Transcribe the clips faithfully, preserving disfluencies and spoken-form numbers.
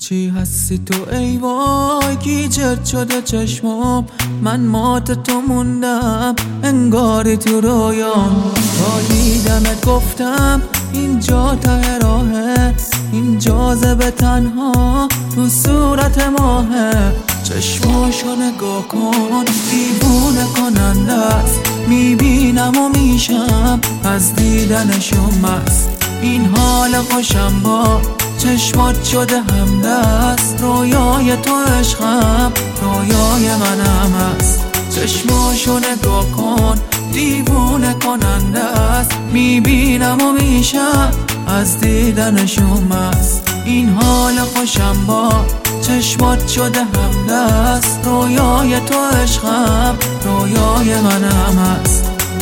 چی هستی تو ای وای گیجت شده چشمام، من مات تو موندم انگاری تو رویام. تا دیدمت گفتم اینجا ته راهه، این جاذبه تنها تو صورت ماهه. چشماشو نگاه کن دیوونه کننده است، میبینم و میشم از دیدنشون مست. این حال خوشم با چشمات شده همدست، رویای تو عشقم رویای منم است. چشماشو نگاه کن دیوونه کننده است، میبینم و میشم از دیدنشون مست. این حال خوشم با چشمات شده همدست، رویای تو عشقم رویای منم است.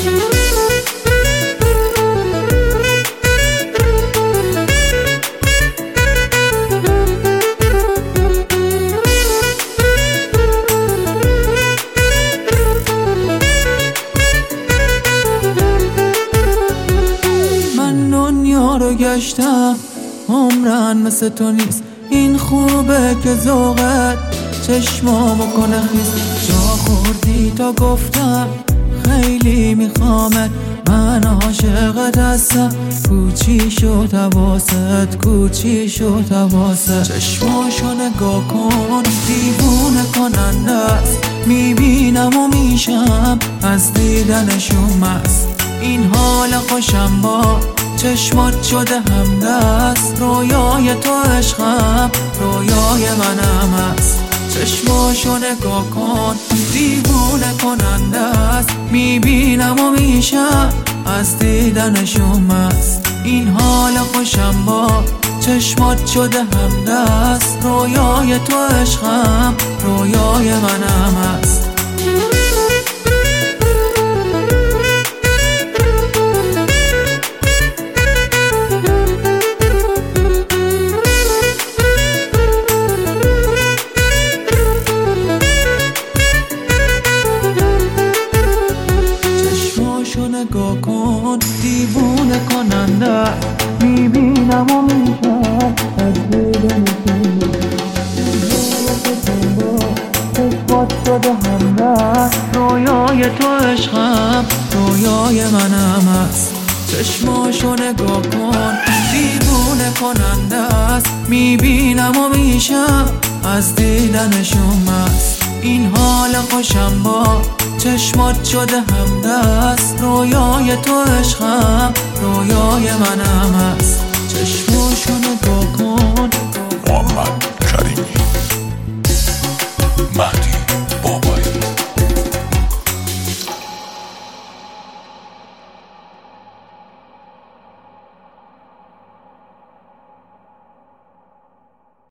رو گشتم عمرن مثل تو نیست، این خوبه که ذوقت چشمامو کنه خیز. جا خوردی تا گفتم خیلی میخوامت، من عاشقت هستم، کوچی شد حواست کوچی شد حواست. چشماشو نگاه کن دیوونه کننده است، میبینم و میشم از دیدنشون مست. این حال خوشم با چشمات شده همدست، رویای تو عشقم رویای منم است. چشماشو نگاه کن دیوونه کننده است، میبینم و میشم از دیدنشون مست. این حال خوشم با چشمات شده همدست، رویای تو عشقم رویای منم است. نگاه کن دیوونه کننده، میبینم و میشم از دیدنشون. چشمات شده همدست، رویای تو عشقم رویای منم است. چشماشو نگاه کن دیوونه کننده است، میبینم و میشم از دیدنشون مست. این حال خوشم با چشمات شده همدست، رویای تو عشقم رویای منم است. چشماشو نگاه کن. محمد کریمی مهد